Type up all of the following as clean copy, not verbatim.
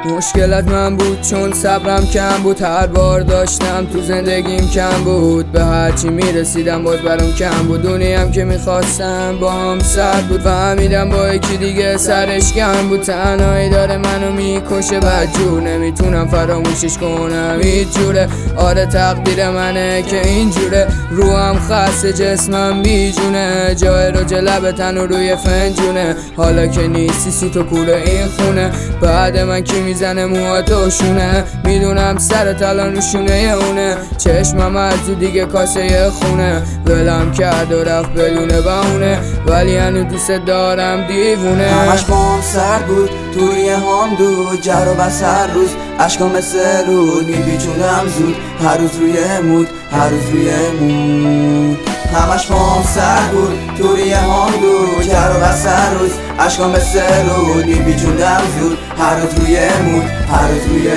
مشکلت من بود چون صبرم کم بود، هر بار داشتم تو زندگیم کم بود، به هرچی میرسیدم باز برام کم بود، دنیام که میخواستم با هم سر بود، فهمیدم با یکی دیگه سرش کم بود، تنهایی داره منو میکشه بدجور، نمیتونم فراموشش کنم هیچ جوره، آره تقدیر منه که اینجوره، روحم خسته جسمم بیجونه، جای رج لب تن و روی فنجونه، حالا که نیستی سی تو کوره این خونه، بعد من کی میزنه موهاتو شونه، میدونم سرت الان رو شونه اونه، چشمم از دیگه کاسه خونه، ولم کرد و رفت بدون بهونه، ولی هنو دوست دارم دیوونه. همش بام سر بود توی هم دو جر و بس هر روز عشقا مثل رود میپیچونم زود، هر روز روی مود هر روز روی مود. همش بام سر بود توی هم دو جر و بس هر روز عشقا مثل رود میپیچونم زود، هر روز روی مود هر روز روی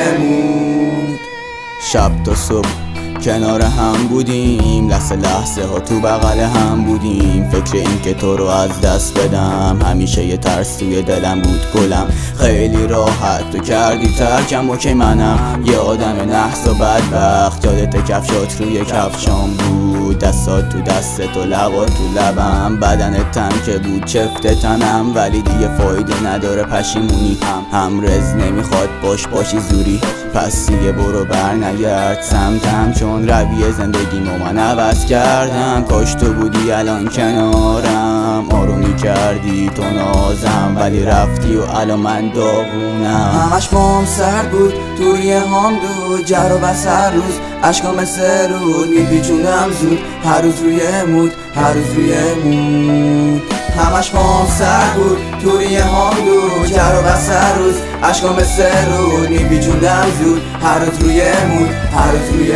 مود. شب تا صبح کنار هم بودیم، لحظه لحظه ها تو بغل هم بودیم، فکر این که تو رو از دست بدم همیشه یه ترس توی دلم بود گلم، خیلی راحت تو کردی ترکم و که منم یه آدم نحس و بدبخت، یادت کفشات روی کفشام بود، دستات تو دستت و لبات تو لبم، بدنت تن که بود چفت تنم، ولی دیگه فایده نداره پشیمونی هم رز نمیخواد باشی زوری، پس دیگه برو بر نگرد سمتم، چون رویه زندگیمو من عوض کردم، کاش تو بودی الان کنارم، آرومی کردی تو نازم، ولی رفتی و الان من داغونم. همش بام سر بود توی هم دو جر و بس هر روز عشقا مثل رود میپیچونم زود، هر روز روی مود هر روز روی مود. همش بام سر بود توی هم دو جر و بس هر روز عشقا مثل رود میپیچونم زود، هر روز روی مود هر روز روی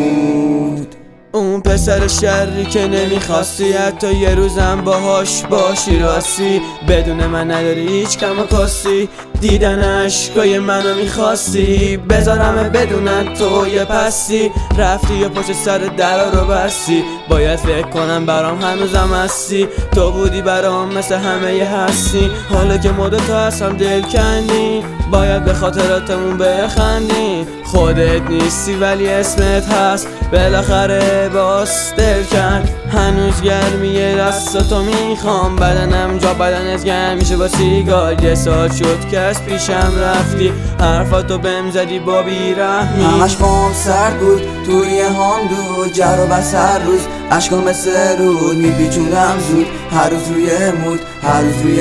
مود. اون پسر شری که نمیخواستی حتی یه روزم باهاش باشی، راستی بدون من نداری هیچ کم و کاستی، دیدن عشقای منو میخواستی بذارم بدونن تو یه پستی، رفتی یا پشت سر درا رو بستی، باید فکر کنم برام هنوزم هستی، تو بودی برام مثل همه ی هستی، حالا که مدت هستم دل کندی باید به خاطراتمون بخندی، خودت نیستی ولی اسمت هست بالاخره باز دل کن، هنوز گرمی دستاتو میخوام، بدنم جا بدنت گرم میشه با سیگار، یه ساعت شد که از پیشم رفتی حرفاتو بهم زدی با بیرحمی. همش بام سر بود توی هم دو جر و بس هر روز عشقا مثل رود میپیچونم زود، هر روز روی مود هر روز روی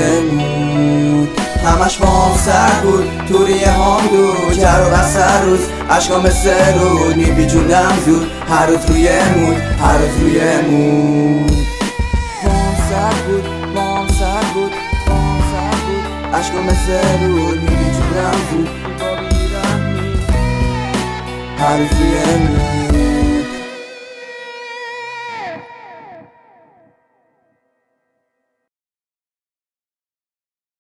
مود. همش بام سر بود توی هم دو جر و بس هر روز عشقا مثل رود میپیچونم زود، هر روز روی مود هر روز روی مود. بام سر بود بام سر بود بام سر بود عشقا مثل رود میپیچونم زود با بیرحمی، هر روز روی مود.